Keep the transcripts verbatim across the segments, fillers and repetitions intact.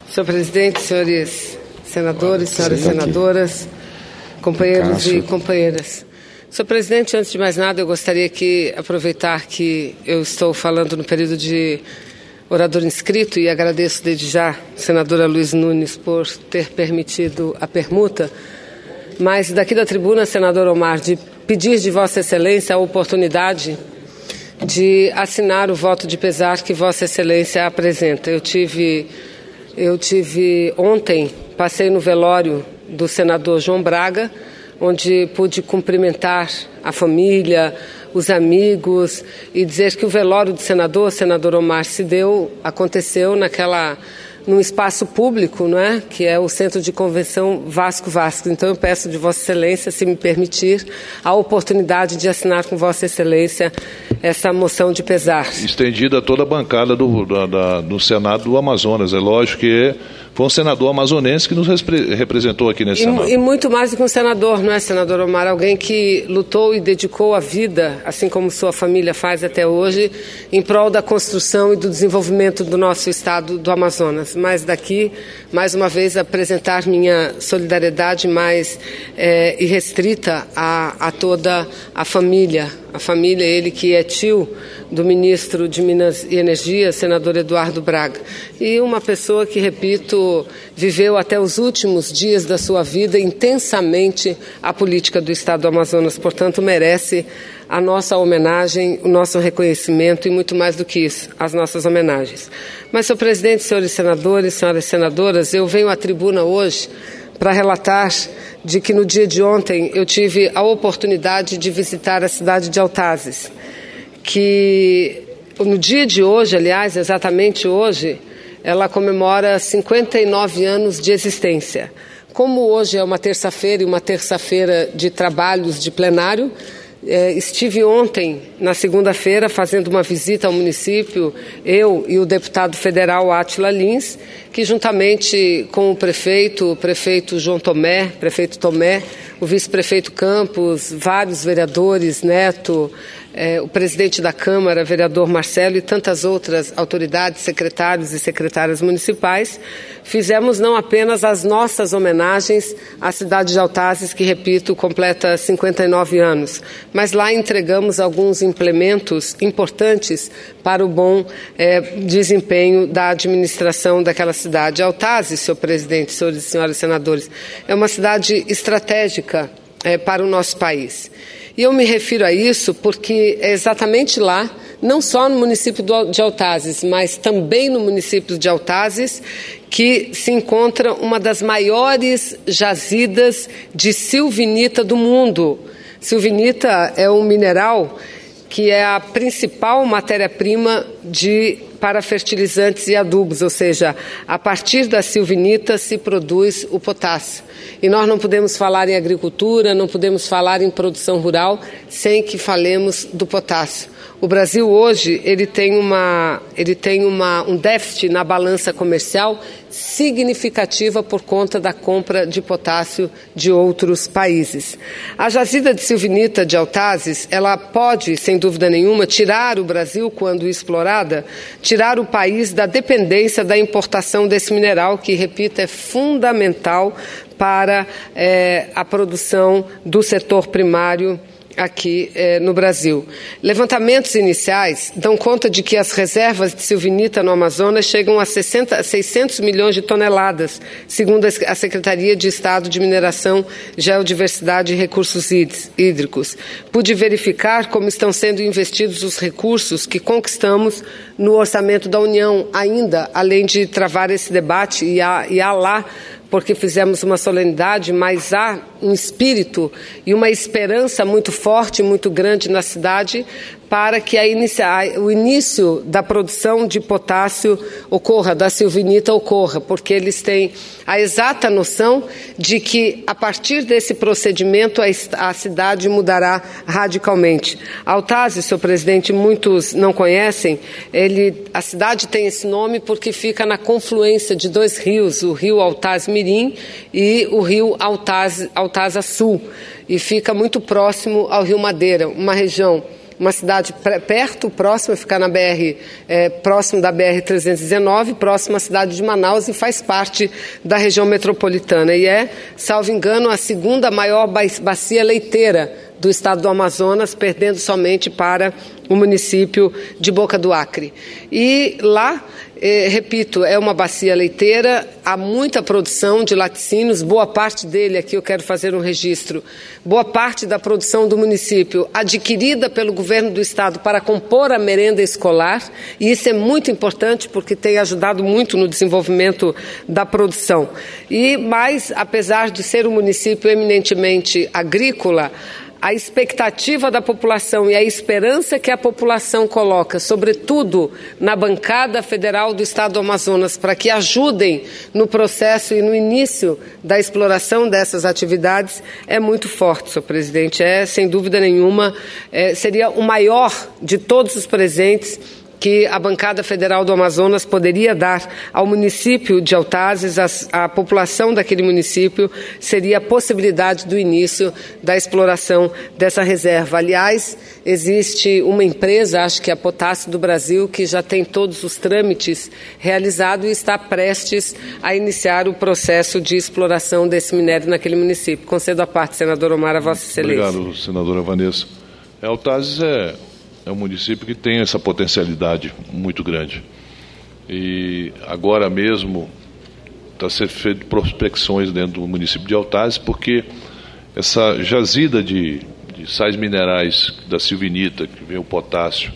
Senhor presidente, senhores senadores, senhoras senadoras, companheiros Cássio. e companheiras. Senhor presidente, antes de mais nada, eu gostaria que aproveitar que eu estou falando no período de orador inscrito e agradeço desde já, senadora Luiz Nunes, por ter permitido a permuta, mas daqui da tribuna, senador Omar, de pedir de Vossa Excelência a oportunidade de assinar o voto de pesar que Vossa Excelência apresenta. Eu tive, eu tive ontem, passei no velório do senador João Braga, onde pude cumprimentar a família, os amigos e dizer que o velório do senador, senador Omar, se deu, aconteceu naquela, num espaço público, não é? Que é o Centro de Convenção Vasco Vasco. Então eu peço de Vossa Excelência, se me permitir, a oportunidade de assinar com Vossa Excelência essa moção de pesar. Estendida a toda a bancada do, da, da, do Senado do Amazonas. É lógico que foi um senador amazonense que nos representou aqui nesse e, Senado. E muito mais do que um senador, não é, senador Omar? Alguém que lutou e dedicou a vida, assim como sua família faz até hoje, em prol da construção e do desenvolvimento do nosso estado do Amazonas. Mas daqui, mais uma vez, apresentar minha solidariedade mais é, irrestrita a, a toda a família, a família, ele que é tio do ministro de Minas e Energia, senador Eduardo Braga. E uma pessoa que, repito, viveu até os últimos dias da sua vida intensamente a política do Estado do Amazonas, portanto, merece a nossa homenagem, o nosso reconhecimento e muito mais do que isso, as nossas homenagens. Mas, senhor presidente, senhores senadores, senhoras senadoras, eu venho à tribuna hoje para relatar de que no dia de ontem eu tive a oportunidade de visitar a cidade de Autazes, que no dia de hoje, aliás, exatamente hoje, ela comemora cinquenta e nove anos de existência. Como hoje é uma terça-feira e uma terça-feira de trabalhos de plenário, É, estive ontem, na segunda-feira, fazendo uma visita ao município, eu e o deputado federal Átila Lins, que juntamente com o prefeito, o prefeito João Tomé, prefeito Tomé, o vice-prefeito Campos, vários vereadores, Neto, é, o presidente da Câmara, vereador Marcelo e tantas outras autoridades, secretários e secretárias municipais, fizemos não apenas as nossas homenagens à cidade de Autazes, que, repito, completa cinquenta e nove anos, mas lá entregamos alguns implementos importantes para o bom é, desempenho da administração daquela cidade. Autazes, senhor presidente, senhores e senhoras senadores, é uma cidade estratégica é, para o nosso país. E eu me refiro a isso porque é exatamente lá, não só no município de Autazes, mas também no município de Autazes, que se encontra uma das maiores jazidas de silvinita do mundo. Silvinita é um mineral que é a principal matéria-prima de para fertilizantes e adubos, ou seja, a partir da silvinita se produz o potássio. E nós não podemos falar em agricultura, não podemos falar em produção rural sem que falemos do potássio. O Brasil hoje ele tem, uma, ele tem uma, um déficit na balança comercial significativa por conta da compra de potássio de outros países. A jazida de silvinita de Autazes, ela pode, sem dúvida nenhuma, tirar o Brasil, quando explorada, tirar o país da dependência da importação desse mineral, que, repito, é fundamental para é, a produção do setor primário aqui eh, no Brasil. Levantamentos iniciais dão conta de que as reservas de silvinita no Amazonas chegam a sessenta, seiscentos milhões de toneladas, segundo a Secretaria de Estado de Mineração, Geodiversidade e Recursos Hídricos. Pude verificar como estão sendo investidos os recursos que conquistamos no orçamento da União, ainda, além de travar esse debate, e há, e há lá porque fizemos uma solenidade, mas há um espírito e uma esperança muito forte, muito grande na cidade para que a inicia, o início da produção de potássio ocorra, da silvinita ocorra, porque eles têm a exata noção de que, a partir desse procedimento, a, a cidade mudará radicalmente. Autazes, senhor presidente, muitos não conhecem, ele, a cidade tem esse nome porque fica na confluência de dois rios, o rio Autaz Mirim e o rio Autaz, Autaza Sul, e fica muito próximo ao rio Madeira, uma região uma cidade perto, próxima, ficar na B R, é, próximo da B R trezentos e dezenove, próximo à cidade de Manaus e faz parte da região metropolitana. E é, salvo engano, a segunda maior bacia leiteira do estado do Amazonas, perdendo somente para o município de Boca do Acre. E lá, eh, repito, é uma bacia leiteira, há muita produção de laticínios, boa parte dele, aqui eu quero fazer um registro, boa parte da produção do município adquirida pelo governo do estado para compor a merenda escolar, e isso é muito importante porque tem ajudado muito no desenvolvimento da produção. E mais, apesar de ser um município eminentemente agrícola, a expectativa da população e a esperança que a população coloca, sobretudo na bancada federal do estado do Amazonas, para que ajudem no processo e no início da exploração dessas atividades, é muito forte, senhor presidente. É, sem dúvida nenhuma, é, seria o maior de todos os presentes que a bancada federal do Amazonas poderia dar ao município de Autazes, a, a população daquele município, seria a possibilidade do início da exploração dessa reserva. Aliás, existe uma empresa, acho que é a Potássio do Brasil, que já tem todos os trâmites realizados e está prestes a iniciar o processo de exploração desse minério naquele município. Concedo a parte, senador Omar, a Vossa Excelência. Obrigado, senadora Vanessa. É, Autazes é... É um município que tem essa potencialidade muito grande. E agora mesmo está sendo feito prospecções dentro do município de Autazes, porque essa jazida de, de sais minerais da silvinita, que vem o potássio,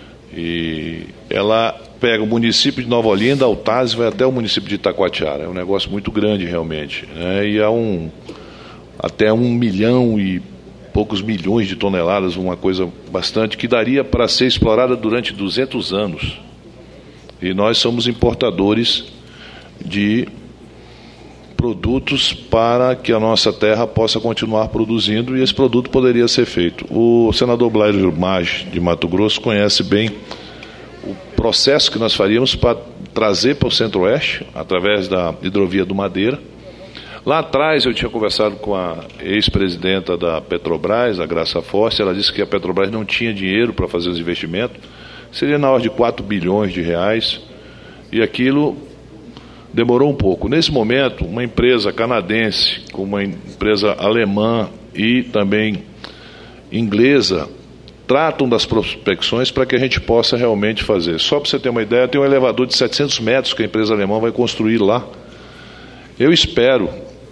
e ela pega o município de Nova Olinda, Autazes, vai até o município de Itacoatiara. É um negócio muito grande realmente, né? E há um, até um milhão e poucos milhões de toneladas, uma coisa bastante, que daria para ser explorada durante duzentos anos. E nós somos importadores de produtos para que a nossa terra possa continuar produzindo, e esse produto poderia ser feito. O senador Blairo Maggi, de Mato Grosso, conhece bem o processo que nós faríamos para trazer para o Centro-Oeste, através da hidrovia do Madeira. Lá atrás eu tinha conversado com a ex-presidenta da Petrobras, a Graça Forte. Ela disse que a Petrobras não tinha dinheiro para fazer os investimentos, seria na ordem de quatro bilhões de reais, e aquilo demorou um pouco. Nesse momento, uma empresa canadense, com uma empresa alemã e também inglesa, tratam das prospecções para que a gente possa realmente fazer. Só para você ter uma ideia, tem um elevador de setecentos metros que a empresa alemã vai construir lá. Eu espero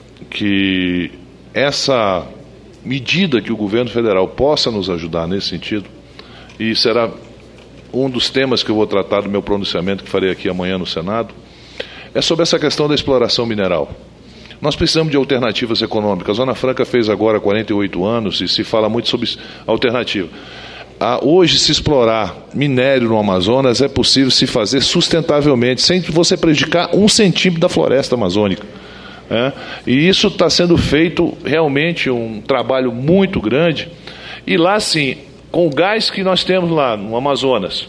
que essa medida que o governo federal possa nos ajudar nesse sentido, e será um dos temas que eu vou tratar do meu pronunciamento que farei aqui amanhã no Senado, é sobre essa questão da exploração mineral. Nós precisamos de alternativas econômicas. A Zona Franca fez agora quarenta e oito anos e se fala muito sobre alternativa. Ah, hoje, se explorar minério no Amazonas, é possível se fazer sustentavelmente, sem você prejudicar um centímetro da floresta amazônica. É, e isso está sendo feito realmente um trabalho muito grande. E lá sim, com o gás que nós temos lá no Amazonas,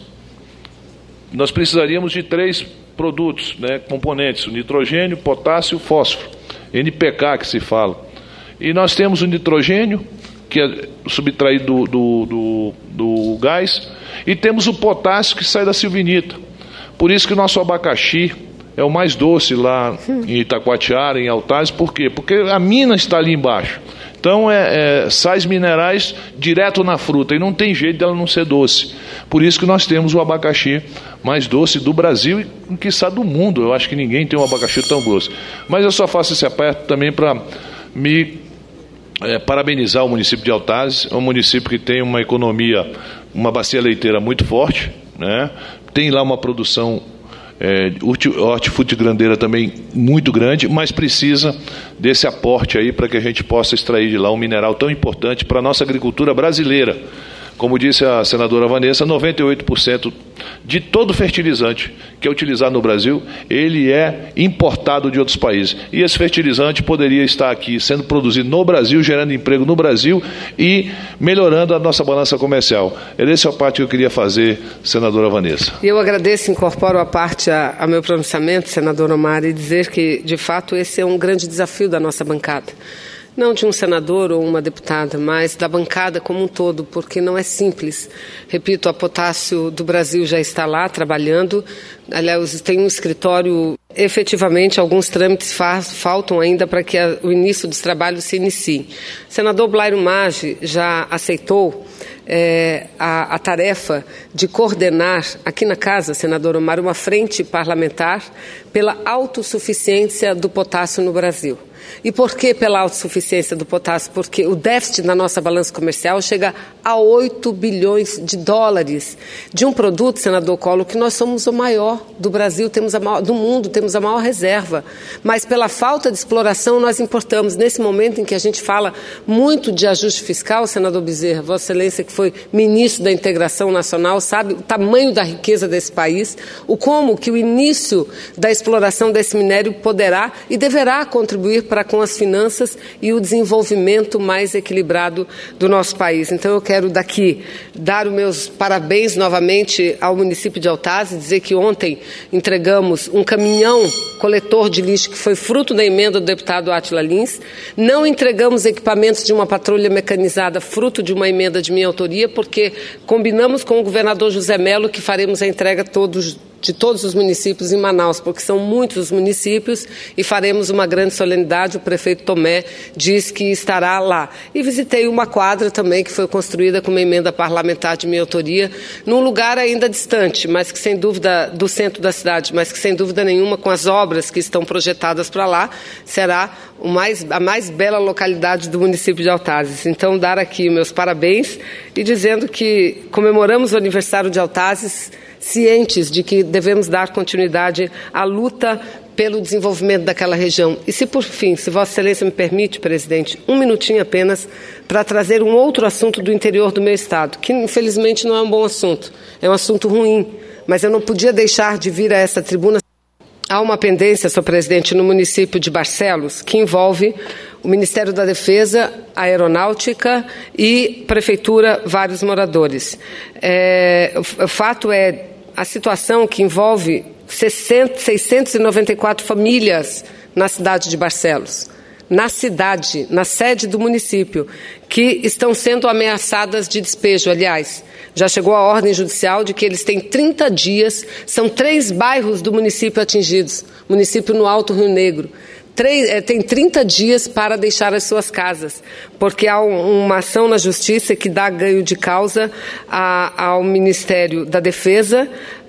nós precisaríamos de três produtos, né, componentes: o nitrogênio, potássio e fósforo, N P K que se fala. E nós temos o nitrogênio, que é subtraído do, do, do, do gás, e temos o potássio que sai da silvinita. Por isso que o nosso abacaxi é o mais doce lá em Itacoatiara, em Autazes. Por quê? Porque a mina está ali embaixo. Então, é, é sais minerais direto na fruta, e não tem jeito dela não ser doce. Por isso que nós temos o abacaxi mais doce do Brasil e, quiçá, do mundo. Eu acho que ninguém tem um abacaxi tão doce. Mas eu só faço esse aperto também para me é, parabenizar o município de Autazes. É um município que tem uma economia, uma bacia leiteira muito forte, né? Tem lá uma produção É, hortifrutigrandeira também muito grande, mas precisa desse aporte aí para que a gente possa extrair de lá um mineral tão importante para a nossa agricultura brasileira. Como disse a senadora Vanessa, noventa e oito por cento de todo fertilizante que é utilizado no Brasil, ele é importado de outros países. E esse fertilizante poderia estar aqui sendo produzido no Brasil, gerando emprego no Brasil e melhorando a nossa balança comercial. Essa é a parte que eu queria fazer, senadora Vanessa. Eu agradeço, incorporo a parte a, a meu pronunciamento, senador Omar, e dizer que, de fato, esse é um grande desafio da nossa bancada. não de um senador ou uma deputada, mas da bancada como um todo, porque não é simples. Repito, a Potássio do Brasil já está lá trabalhando. Aliás, tem um escritório, efetivamente, alguns trâmites fa- faltam ainda para que a, o início dos trabalhos se inicie. O senador Blairo Maggi já aceitou é, a, a tarefa de coordenar aqui na Casa, senador Omar, uma frente parlamentar pela autossuficiência do potássio no Brasil. E por que pela autossuficiência do potássio? Porque o déficit na nossa balança comercial chega a oito bilhões de dólares de um produto, senador Collor, que nós somos o maior do Brasil, temos a maior, do mundo, temos a maior reserva. Mas pela falta de exploração nós importamos. Nesse momento em que a gente fala muito de ajuste fiscal, senador Bezerra, Vossa Excelência, que foi ministro da Integração Nacional, sabe o tamanho da riqueza desse país, o como que o início da exploração desse minério poderá e deverá contribuir para com as finanças e o desenvolvimento mais equilibrado do nosso país. Então eu quero daqui dar os meus parabéns novamente ao município de Altazes, dizer que ontem entregamos um caminhão coletor de lixo que foi fruto da emenda do deputado Átila Lins. Não entregamos equipamentos de uma patrulha mecanizada fruto de uma emenda de minha autoria, porque combinamos com o governador José Mello que faremos a entrega todos de todos os municípios em Manaus, porque são muitos os municípios e faremos uma grande solenidade. O prefeito Tomé diz que estará lá. E visitei uma quadra também que foi construída com uma emenda parlamentar de minha autoria, num lugar ainda distante, mas que sem dúvida, do centro da cidade, mas que sem dúvida nenhuma, com as obras que estão projetadas para lá, será o mais, a mais bela localidade do município de Altazes. Então, dar aqui meus parabéns e dizendo que comemoramos o aniversário de Altazes, cientes de que devemos dar continuidade à luta pelo desenvolvimento daquela região. E se, por fim, se Vossa Excelência me permite, presidente, um minutinho apenas para trazer um outro assunto do interior do meu estado, que infelizmente não é um bom assunto, é um assunto ruim, mas eu não podia deixar de vir a essa tribuna. Há uma pendência, senhor presidente, no município de Barcelos, que envolve o Ministério da Defesa, a Aeronáutica e Prefeitura, vários moradores. É, o, o fato é a situação que envolve seiscentas e noventa e quatro famílias na cidade de Barcelos, na cidade, na sede do município, que estão sendo ameaçadas de despejo. Aliás, já chegou a ordem judicial de que eles têm trinta dias, são três bairros do município atingidos, município no Alto Rio Negro. Três, tem trinta dias para deixar as suas casas, porque há um, uma ação na Justiça que dá ganho de causa a, ao Ministério da Defesa,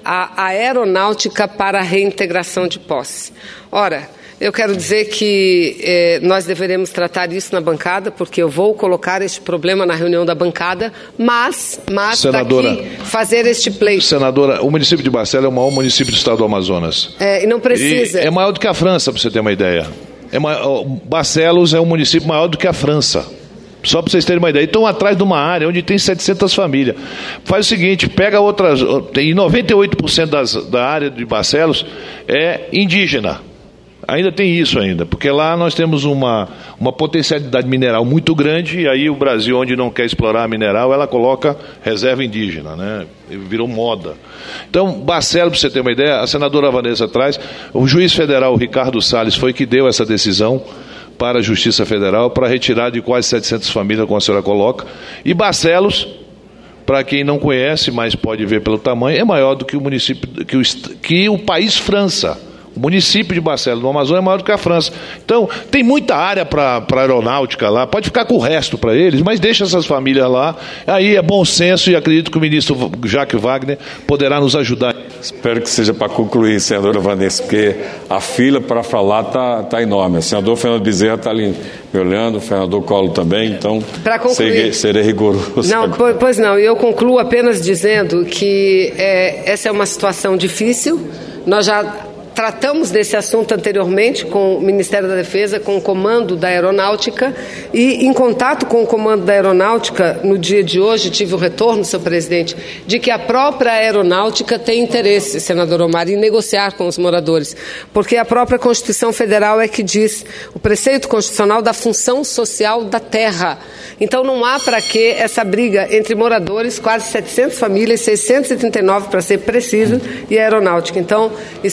à Aeronáutica para a reintegração de posse. Ora, eu quero dizer que eh, nós deveremos tratar isso na bancada, porque eu vou colocar este problema na reunião da bancada, mas, mas senadora, daqui fazer este pleito. Senadora, o município de Barcelos é o maior município do estado do Amazonas. É, e não precisa. E é maior do que a França, para você ter uma ideia. É maior, Barcelos é um município maior do que a França. Só para vocês terem uma ideia. Estão atrás de uma área onde tem setecentas famílias. Faz o seguinte, pega outras... Tem noventa e oito por cento das, da área de Barcelos é indígena. Ainda tem isso ainda, porque lá nós temos uma, uma potencialidade mineral muito grande, e aí o Brasil, onde não quer explorar mineral, ela coloca reserva indígena, né? Virou moda. Então, Barcelos, para você ter uma ideia, a senadora Vanessa traz, o juiz federal Ricardo Salles foi que deu essa decisão para a Justiça Federal para retirar de quase setecentas famílias, como a senhora coloca, e Barcelos, para quem não conhece, mas pode ver pelo tamanho, é maior do que o município, que o, que o país França. O município de Barcelos, no Amazonas, é maior do que a França. Então, tem muita área para a aeronáutica lá, pode ficar com o resto para eles, mas deixa essas famílias lá. Aí é bom senso e acredito que o ministro Jacques Wagner poderá nos ajudar. Espero que seja para concluir, senadora Vanessa, porque a fila para falar está tá enorme. O senador Fernando Bezerra está ali me olhando, o senador Collor também, então serei, serei rigoroso. Não, agora. Pois não, e eu concluo apenas dizendo que é, essa é uma situação difícil. Nós já tratamos desse assunto anteriormente com o Ministério da Defesa, com o comando da Aeronáutica, e em contato com o comando da Aeronáutica, no dia de hoje, tive o retorno, senhor presidente, de que a própria Aeronáutica tem interesse, senador Omar, em negociar com os moradores, porque a própria Constituição Federal é que diz, o preceito constitucional da função social da terra. Então não há para que essa briga entre moradores, quase setecentas famílias, seiscentas e trinta e nove para ser preciso, e a Aeronáutica. Então, espero que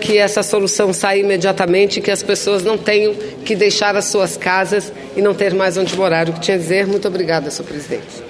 que essa solução saia imediatamente, que as pessoas não tenham que deixar as suas casas e não ter mais onde morar. O que tinha a dizer, muito obrigada, senhor presidente.